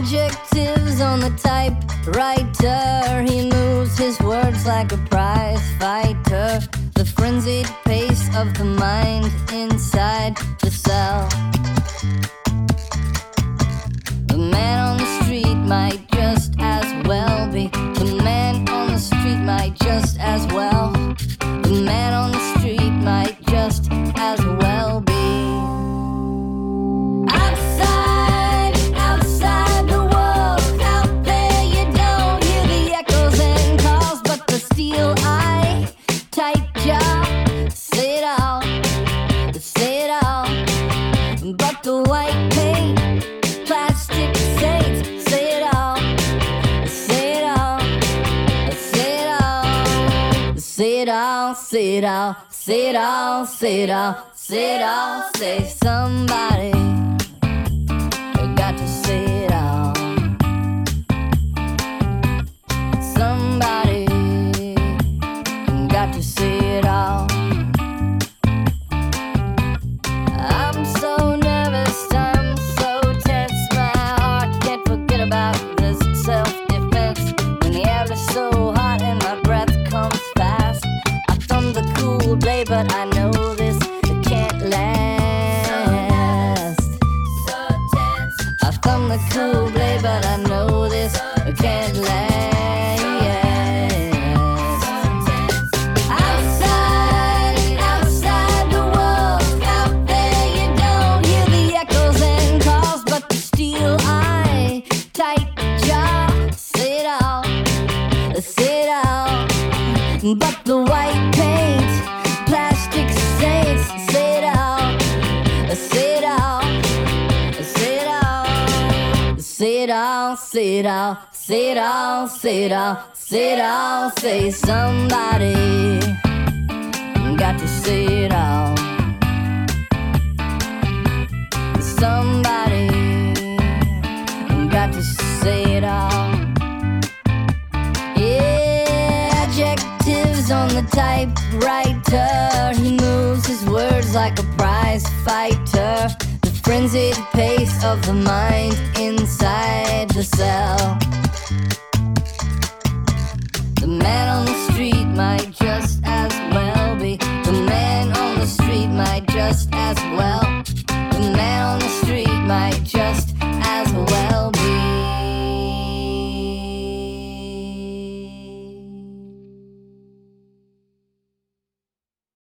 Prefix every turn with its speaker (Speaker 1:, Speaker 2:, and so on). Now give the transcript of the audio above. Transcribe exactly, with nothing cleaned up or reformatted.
Speaker 1: Adjectives on the typewriter. He moves his words like a prize fighter. The frenzied pace of the mind inside the cell. The man on the street might just as well be. The man on the street might just as well. The man on the street might just as well be. Outside, outside the walls, out there you don't hear the echoes and calls, but the steel eye, tight jaw, say it all, say it all. But the white paint, plastic saints, say it all, say it all, say it all, say it all, say it all, say it all, say it all, say it all, say somebody got to say it all. Somebody got to say it all. I'm so nervous, I'm so tense, my heart can't forget about this self-defense. When the air is so hot and my breath comes fast, I thumb the cool blade, but I know this it can't last. So tense. I thumb the cool blade, but I know this it can't last. Outside, outside the walls, out there you don't hear the echoes and calls, but the steel eye, tight jaw, say it all, say it all. But the white paint, plastic saints, say it all, say it all, say it all, say it all, say it all, say it all, say it all, say it all, say somebody got to say it all. Somebody got to say it all. Yeah, adjectives on the typewriter. He moves his words like a prize fighter. The frenzied pace of the mind inside the cell. The man on the street might just as well be. The man on the street might just as well. The man on the street might just